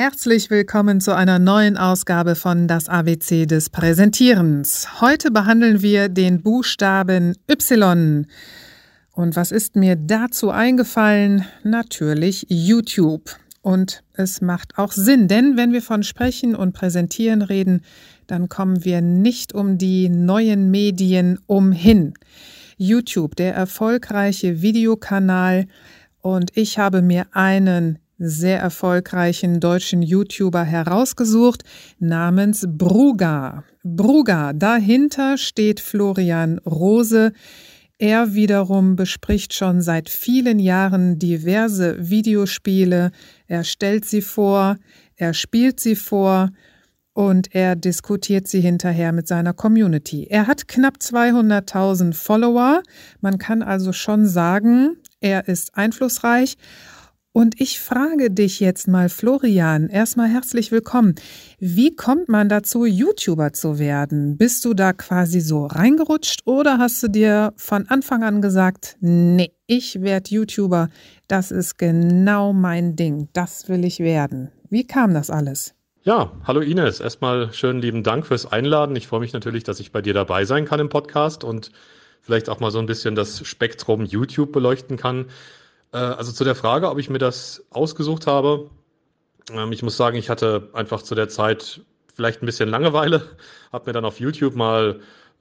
Herzlich willkommen zu einer neuen Ausgabe von Das ABC des Präsentierens. Heute behandeln wir den Buchstaben Y. Und was ist mir dazu eingefallen? Natürlich YouTube. Und es macht auch Sinn, denn wenn wir von Sprechen und Präsentieren reden, dann kommen wir nicht um die neuen Medien umhin. YouTube, der erfolgreiche Videokanal, und ich habe mir einen sehr erfolgreichen deutschen YouTuber herausgesucht, namens Bruga. Bruga, dahinter steht Florian Rose. Er wiederum bespricht schon seit vielen Jahren diverse Videospiele. Er stellt sie vor, er spielt sie vor und er diskutiert sie hinterher mit seiner Community. Er hat knapp 200.000 Follower. Man kann also schon sagen, er ist einflussreich. Und ich frage dich jetzt mal, Florian, erstmal herzlich willkommen. Wie kommt man dazu, YouTuber zu werden? Bist du da quasi so reingerutscht oder hast du dir von Anfang an gesagt, nee, ich werde YouTuber, das ist genau mein Ding, das will ich werden. Wie kam das alles? Ja, hallo Ines. Erstmal schönen lieben Dank fürs Einladen. Ich freue mich natürlich, dass ich bei dir dabei sein kann im Podcast und vielleicht auch mal so ein bisschen das Spektrum YouTube beleuchten kann. Also zu der Frage, ob ich mir das ausgesucht habe. Ich muss sagen, ich hatte einfach zu der Zeit vielleicht ein bisschen Langeweile, habe mir dann auf YouTube mal,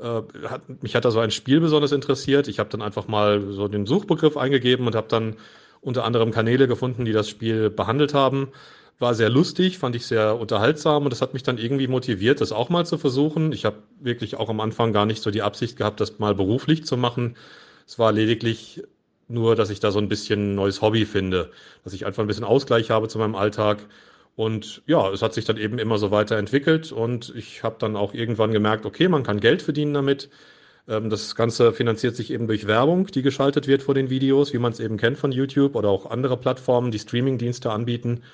mich hat da so ein Spiel besonders interessiert. Ich habe dann einfach mal so den Suchbegriff eingegeben und habe dann unter anderem Kanäle gefunden, die das Spiel behandelt haben. War sehr lustig, fand ich sehr unterhaltsam und das hat mich dann irgendwie motiviert, das auch mal zu versuchen. Ich habe wirklich auch am Anfang gar nicht so die Absicht gehabt, das mal beruflich zu machen. Es war lediglich nur, dass ich da so ein bisschen neues Hobby finde, dass ich einfach ein bisschen Ausgleich habe zu meinem Alltag. Und ja, es hat sich dann eben immer so weiterentwickelt und ich habe dann auch irgendwann gemerkt, okay, man kann Geld verdienen damit. Das Ganze finanziert sich eben durch Werbung, die geschaltet wird vor den Videos, wie man es eben kennt von YouTube oder auch andere Plattformen, die Streamingdienste anbieten.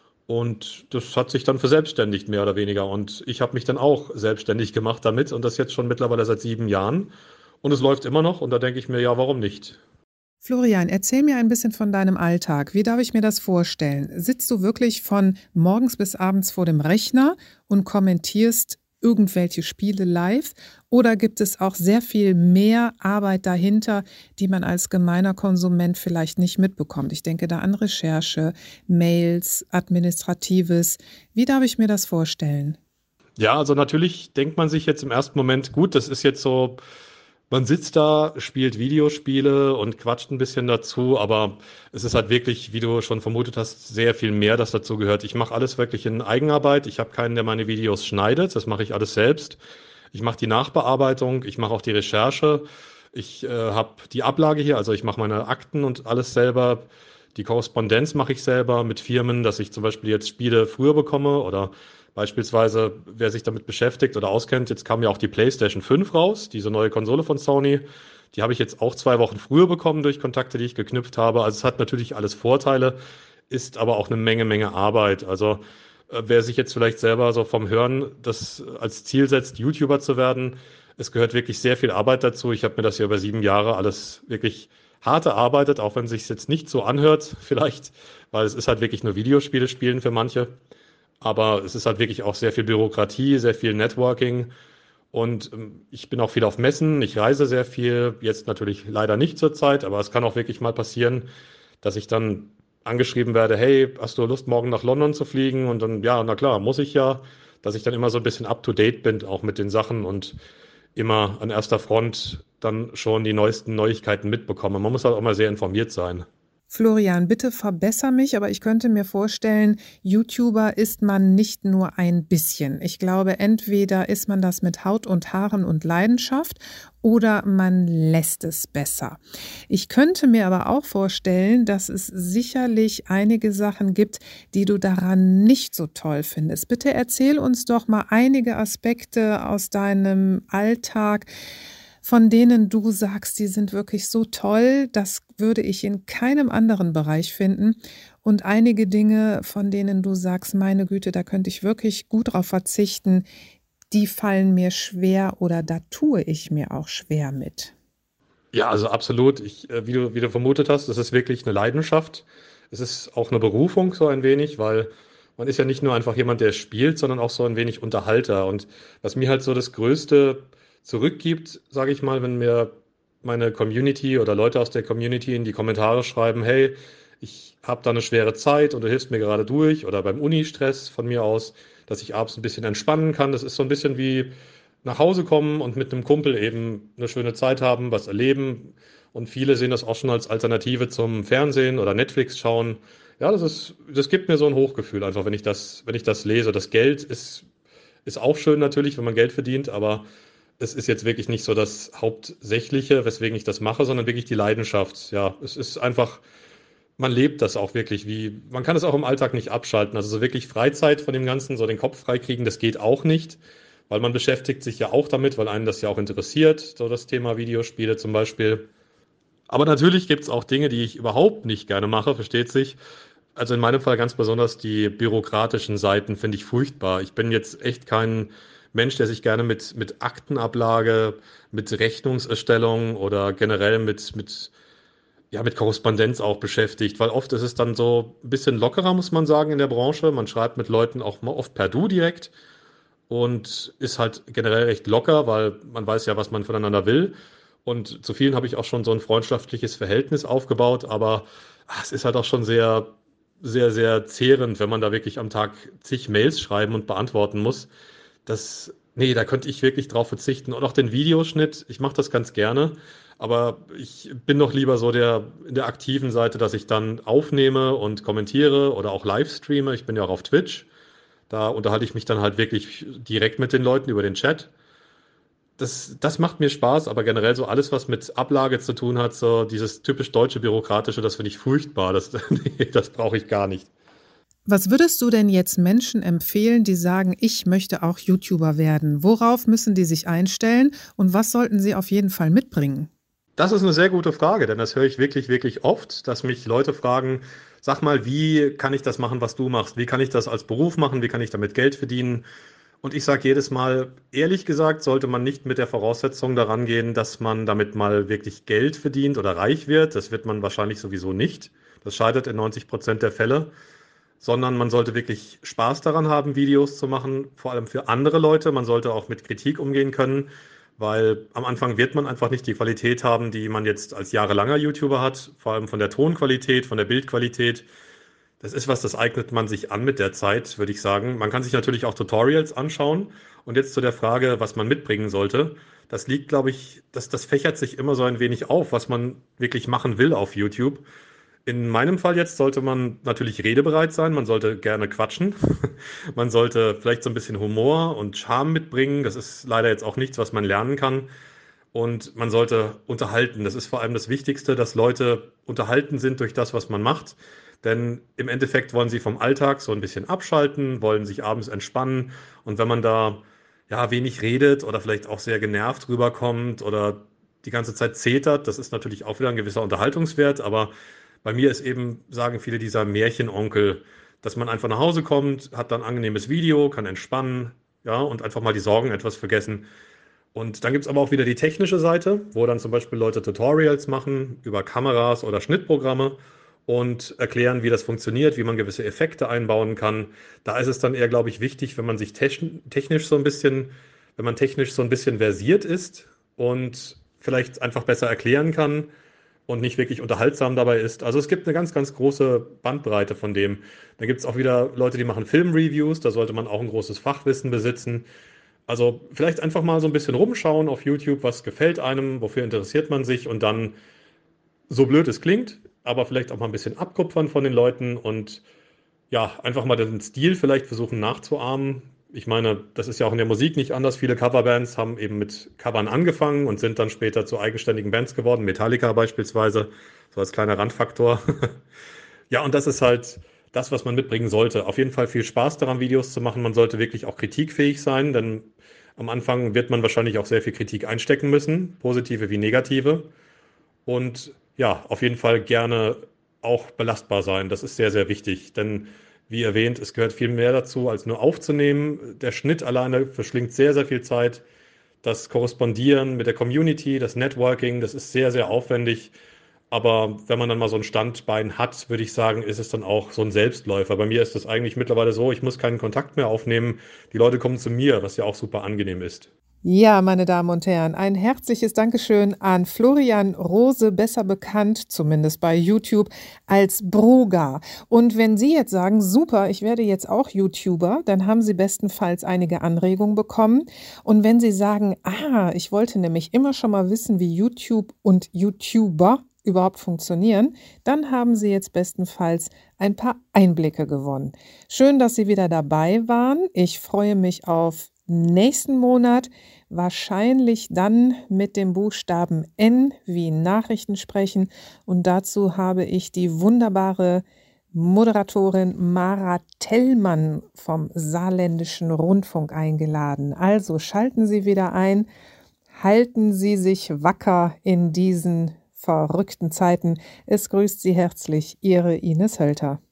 Und das hat sich dann verselbstständigt, mehr oder weniger. Und ich habe mich dann auch selbstständig gemacht damit und das jetzt schon mittlerweile seit 7 Jahren. Und es läuft immer noch und da denke ich mir, ja, warum nicht? Florian, erzähl mir ein bisschen von deinem Alltag. Wie darf ich mir das vorstellen? Sitzt du wirklich von morgens bis abends vor dem Rechner und kommentierst irgendwelche Spiele live? Oder gibt es auch sehr viel mehr Arbeit dahinter, die man als gemeiner Konsument vielleicht nicht mitbekommt? Ich denke da an Recherche, Mails, Administratives. Wie darf ich mir das vorstellen? Ja, also natürlich denkt man sich jetzt im ersten Moment, gut, das ist jetzt so, man sitzt da, spielt Videospiele und quatscht ein bisschen dazu, aber es ist halt wirklich, wie du schon vermutet hast, sehr viel mehr, das dazu gehört. Ich mache alles wirklich in Eigenarbeit. Ich habe keinen, der meine Videos schneidet. Das mache ich alles selbst. Ich mache die Nachbearbeitung, ich mache auch die Recherche. Ich habe die Ablage hier, also ich mache meine Akten und alles selber. Die Korrespondenz mache ich selber mit Firmen, dass ich zum Beispiel jetzt Spiele früher bekomme oder beispielsweise, wer sich damit beschäftigt oder auskennt, jetzt kam ja auch die PlayStation 5 raus, diese neue Konsole von Sony. Die habe ich jetzt auch 2 Wochen früher bekommen durch Kontakte, die ich geknüpft habe. Also es hat natürlich alles Vorteile, ist aber auch eine Menge Arbeit. Also wer sich jetzt vielleicht selber so vom Hören das als Ziel setzt, YouTuber zu werden, es gehört wirklich sehr viel Arbeit dazu. Ich habe mir das ja über 7 Jahre alles wirklich hart erarbeitet, auch wenn es sich jetzt nicht so anhört, vielleicht, weil es ist halt wirklich nur Videospiele spielen für manche. Aber es ist halt wirklich auch sehr viel Bürokratie, sehr viel Networking. Und ich bin auch viel auf Messen, ich reise sehr viel, jetzt natürlich leider nicht zur Zeit, aber es kann auch wirklich mal passieren, dass ich dann angeschrieben werde, hey, hast du Lust, morgen nach London zu fliegen? Und dann, ja, na klar, muss ich ja, dass ich dann immer so ein bisschen up-to-date bin, auch mit den Sachen und immer an erster Front dann schon die neuesten Neuigkeiten mitbekomme. Man muss halt auch mal sehr informiert sein. Florian, bitte verbessere mich, aber ich könnte mir vorstellen, YouTuber ist man nicht nur ein bisschen. Ich glaube, entweder ist man das mit Haut und Haaren und Leidenschaft oder man lässt es besser. Ich könnte mir aber auch vorstellen, dass es sicherlich einige Sachen gibt, die du daran nicht so toll findest. Bitte erzähl uns doch mal einige Aspekte aus deinem Alltag, von denen du sagst, die sind wirklich so toll, das würde ich in keinem anderen Bereich finden. Und einige Dinge, von denen du sagst, meine Güte, da könnte ich wirklich gut drauf verzichten, die fallen mir schwer oder da tue ich mir auch schwer mit. Ja, also absolut. Wie du vermutet hast, es ist wirklich eine Leidenschaft. Es ist auch eine Berufung so ein wenig, weil man ist ja nicht nur einfach jemand, der spielt, sondern auch so ein wenig Unterhalter. Und was mir halt so das Größte zurückgibt, sage ich mal, wenn mir meine Community oder Leute aus der Community in die Kommentare schreiben, hey, ich habe da eine schwere Zeit und du hilfst mir gerade durch oder beim Uni-Stress von mir aus, dass ich abends ein bisschen entspannen kann. Das ist so ein bisschen wie nach Hause kommen und mit einem Kumpel eben eine schöne Zeit haben, was erleben. Und viele sehen das auch schon als Alternative zum Fernsehen oder Netflix schauen. Ja, das gibt mir so ein Hochgefühl einfach, wenn ich das lese. Das Geld ist auch schön natürlich, wenn man Geld verdient, aber es ist jetzt wirklich nicht so das Hauptsächliche, weswegen ich das mache, sondern wirklich die Leidenschaft. Ja, es ist einfach, man lebt das auch wirklich wie, man kann es auch im Alltag nicht abschalten. Also so wirklich Freizeit von dem Ganzen, so den Kopf freikriegen, das geht auch nicht, weil man beschäftigt sich ja auch damit, weil einen das ja auch interessiert, so das Thema Videospiele zum Beispiel. Aber natürlich gibt es auch Dinge, die ich überhaupt nicht gerne mache, versteht sich. Also in meinem Fall ganz besonders die bürokratischen Seiten finde ich furchtbar. Ich bin jetzt echt kein Mensch, der sich gerne mit Aktenablage, mit Rechnungserstellung oder generell ja, mit Korrespondenz auch beschäftigt, weil oft ist es dann so ein bisschen lockerer, muss man sagen, in der Branche. Man schreibt mit Leuten auch mal oft per Du direkt und ist halt generell recht locker, weil man weiß ja, was man voneinander will. Und zu vielen habe ich auch schon so ein freundschaftliches Verhältnis aufgebaut, aber es ist halt auch schon sehr zehrend, wenn man da wirklich am Tag zig Mails schreiben und beantworten muss. Nee, da könnte ich wirklich drauf verzichten. Und auch den Videoschnitt, ich mache das ganz gerne, aber ich bin noch lieber so in der aktiven Seite, dass ich dann aufnehme und kommentiere oder auch live streame. Ich bin ja auch auf Twitch. Da unterhalte ich mich dann halt wirklich direkt mit den Leuten über den Chat. Das macht mir Spaß, aber generell so alles, was mit Ablage zu tun hat, so dieses typisch deutsche Bürokratische, das finde ich furchtbar. Nee, das brauche ich gar nicht. Was würdest du denn jetzt Menschen empfehlen, die sagen, ich möchte auch YouTuber werden? Worauf müssen die sich einstellen und was sollten sie auf jeden Fall mitbringen? Das ist eine sehr gute Frage, denn das höre ich wirklich oft, dass mich Leute fragen, sag mal, wie kann ich das machen, was du machst? Wie kann ich das als Beruf machen? Wie kann ich damit Geld verdienen? Und ich sage jedes Mal, ehrlich gesagt, sollte man nicht mit der Voraussetzung daran gehen, dass man damit mal wirklich Geld verdient oder reich wird. Das wird man wahrscheinlich sowieso nicht. Das scheitert in 90% der Fälle, sondern man sollte wirklich Spaß daran haben, Videos zu machen, vor allem für andere Leute. Man sollte auch mit Kritik umgehen können, weil am Anfang wird man einfach nicht die Qualität haben, die man jetzt als jahrelanger YouTuber hat, vor allem von der Tonqualität, von der Bildqualität. Das ist was, das eignet man sich an mit der Zeit, würde ich sagen. Man kann sich natürlich auch Tutorials anschauen. Und jetzt zu der Frage, was man mitbringen sollte. Das liegt, glaube ich, das fächert sich immer so ein wenig auf, was man wirklich machen will auf YouTube. In meinem Fall jetzt sollte man natürlich redebereit sein, man sollte gerne quatschen, man sollte vielleicht so ein bisschen Humor und Charme mitbringen. Das ist leider jetzt auch nichts, was man lernen kann. Und man sollte unterhalten. Das ist vor allem das Wichtigste, dass Leute unterhalten sind durch das, was man macht. Denn im Endeffekt wollen sie vom Alltag so ein bisschen abschalten, wollen sich abends entspannen. Und wenn man da ja wenig redet oder vielleicht auch sehr genervt rüberkommt oder die ganze Zeit zetert, das ist natürlich auch wieder ein gewisser Unterhaltungswert. Aber bei mir ist eben, sagen viele, dieser Märchenonkel, dass man einfach nach Hause kommt, hat dann ein angenehmes Video, kann entspannen, ja, und einfach mal die Sorgen etwas vergessen. Und dann gibt es aber auch wieder die technische Seite, wo dann zum Beispiel Leute Tutorials machen über Kameras oder Schnittprogramme und erklären, wie das funktioniert, wie man gewisse Effekte einbauen kann. Da ist es dann eher, glaube ich, wichtig, wenn man sich technisch so ein bisschen, wenn man technisch so ein bisschen versiert ist und vielleicht einfach besser erklären kann und nicht wirklich unterhaltsam dabei ist. Also es gibt eine ganz große Bandbreite von dem. Dann gibt es auch wieder Leute, die machen Filmreviews, da sollte man auch ein großes Fachwissen besitzen. Also vielleicht einfach mal so ein bisschen rumschauen auf YouTube, was gefällt einem, wofür interessiert man sich und dann, so blöd es klingt, aber vielleicht auch mal ein bisschen abkupfern von den Leuten und ja, einfach mal den Stil vielleicht versuchen nachzuahmen. Ich meine, das ist ja auch in der Musik nicht anders. Viele Coverbands haben eben mit Covern angefangen und sind dann später zu eigenständigen Bands geworden. Metallica beispielsweise, so als kleiner Randfaktor. Ja, und das ist halt das, was man mitbringen sollte. Auf jeden Fall viel Spaß daran, Videos zu machen. Man sollte wirklich auch kritikfähig sein, denn am Anfang wird man wahrscheinlich auch sehr viel Kritik einstecken müssen, positive wie negative. Und ja, auf jeden Fall gerne auch belastbar sein. Das ist sehr wichtig, denn wie erwähnt, es gehört viel mehr dazu, als nur aufzunehmen. Der Schnitt alleine verschlingt sehr viel Zeit. Das Korrespondieren mit der Community, das Networking, das ist sehr aufwendig. Aber wenn man dann mal so ein Standbein hat, würde ich sagen, ist es dann auch so ein Selbstläufer. Bei mir ist das eigentlich mittlerweile so, ich muss keinen Kontakt mehr aufnehmen. Die Leute kommen zu mir, was ja auch super angenehm ist. Ja, meine Damen und Herren, ein herzliches Dankeschön an Florian Rose, besser bekannt, zumindest bei YouTube, als Bruga. Und wenn Sie jetzt sagen, super, ich werde jetzt auch YouTuber, dann haben Sie bestenfalls einige Anregungen bekommen. Und wenn Sie sagen, ich wollte nämlich immer schon mal wissen, wie YouTube und YouTuber überhaupt funktionieren, dann haben Sie jetzt bestenfalls ein paar Einblicke gewonnen. Schön, dass Sie wieder dabei waren. Ich freue mich auf nächsten Monat, wahrscheinlich dann mit dem Buchstaben N wie Nachrichten sprechen. Und dazu habe ich die wunderbare Moderatorin Mara Tellmann vom Saarländischen Rundfunk eingeladen. Also schalten Sie wieder ein, halten Sie sich wacker in diesen verrückten Zeiten. Es grüßt Sie herzlich, Ihre Ines Hölter.